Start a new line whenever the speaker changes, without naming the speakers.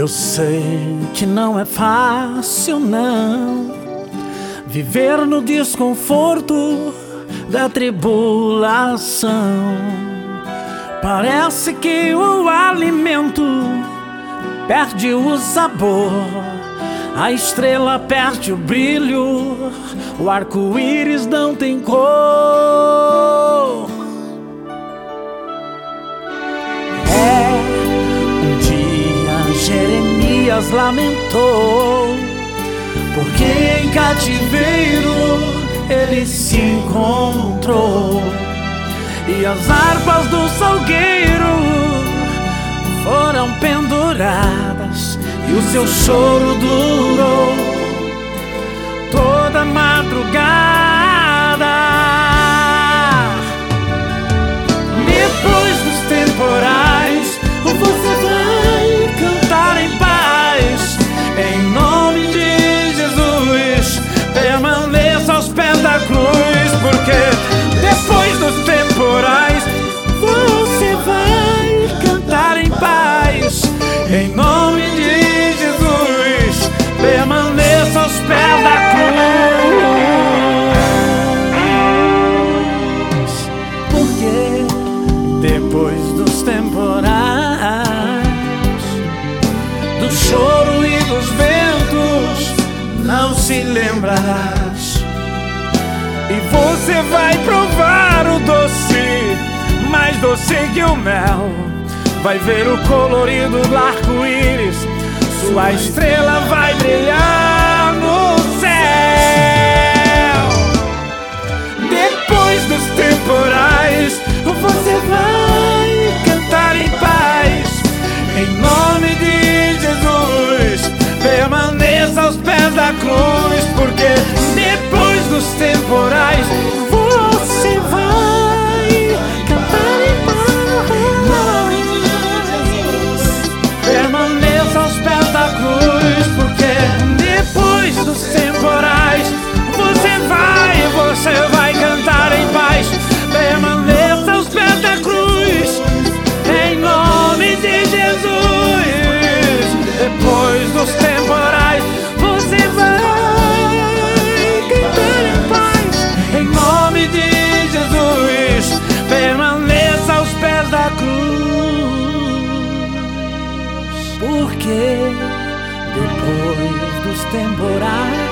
Eu sei que não é fácil, não, viver no desconforto da tribulação. Parece que o alimento perde o sabor, a estrela perde o brilho, o arco-íris não tem cor. Um dia Jeremias lamentou, porque em cativeiro ele se encontrou, e as harpas do salgueiro foram penduradas, e o seu choro durou toda a madrugada. Depois dos temporais, você vai cantar em paz, em nome de Jesus. Permaneça aos pés da cruz, porque depois dos temporais você vai cantar em paz, em nome de Jesus. Permaneça aos pés da cruz, porque depois dos temporais, do choro e dos ventos, não se lembrarás, e você vai provar o doce, mais doce que o mel. Vai ver o colorido do arco-íris, sua estrela vai brilhar no céu. Depois dos temporais, você vai cantar em paz, em nome de Jesus. Permaneça aos pés da cruz, porque depois dos temporais você vai cantar em paz, em nome de Jesus. Permaneça aos pés da cruz, porque depois dos temporais você vai cantar em paz. Permaneça aos pés da cruz, em nome de Jesus. Depois dos temporais você vai cantar em paz, em nome de Jesus. Permaneça aos pés da cruz, porque depois dos temporais